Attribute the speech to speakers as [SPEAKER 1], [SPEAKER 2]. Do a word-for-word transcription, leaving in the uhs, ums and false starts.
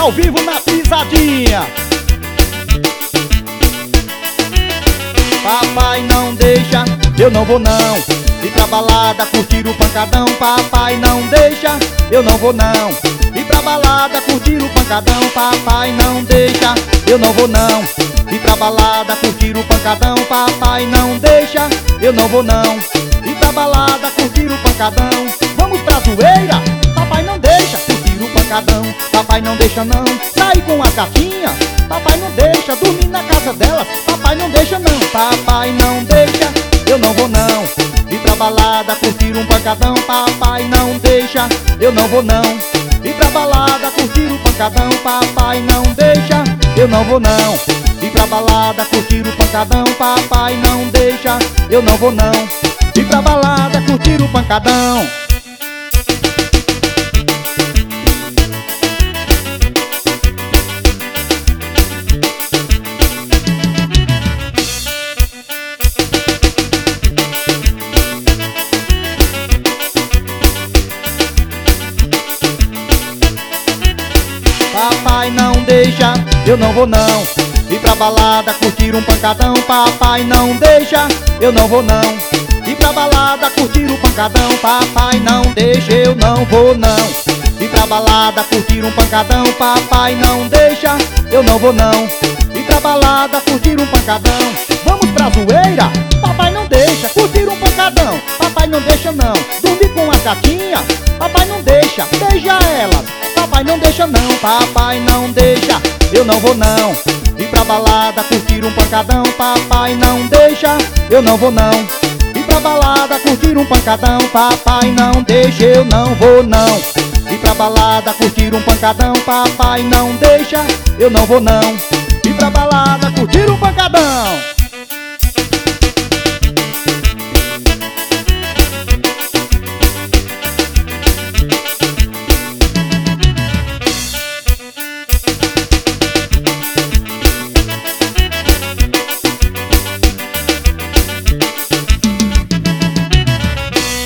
[SPEAKER 1] ao vivo na pisadinha. Papai não deixa, eu não vou não. Ir pra balada, curtir o pancadão. Papai não deixa, eu não vou não. Ir pra balada, curtir o pancadão. Papai não deixa, eu não vou não. Ir pra balada, curtir o pancadão. Papai não deixa, eu não vou não. Ir pra balada, curtir o pancadão. Vamos pra zoeira, papai não deixa curtir o pancadão. Papai não deixa não, sair com a gatinha. Papai não deixa dormir na casa delas. Papai não deixa não, papai não deixa, eu não vou não. Ir pra balada, curtir um pancadão. Papai não deixa, eu não vou não. Ir pra balada, curtir o pancadão. Papai não deixa, eu não vou não. Ir pra balada, curtir o pancadão. Papai não deixa, eu não vou não. Ir pra balada, curtir o pancadão. Papai não deixa, eu não vou não. Ir pra balada, curtir um pancadão. Papai não deixa, eu não vou não. Ir pra balada, curtir o pancadão. Papai não deixa, eu não vou não. Ir pra balada, curtir um pancadão. Papai não deixa, eu não vou não. Ir pra balada, curtir um pancadão. Vamos pra zoeira, papai não deixa curtir um pancadão. Papai não deixa não, dormir com a gatinha. Papai não deixa, beija elas. Papai não deixa não, papai não deixa, eu não vou não. Ir pra balada, curtir um pancadão. Papai não deixa, eu não vou não. Ir pra balada, curtir um pancadão. Papai não deixa, eu não vou não. Ir pra balada, curtir um pancadão. Papai não deixa, eu não vou não. Ir pra balada, curtir um pancadão.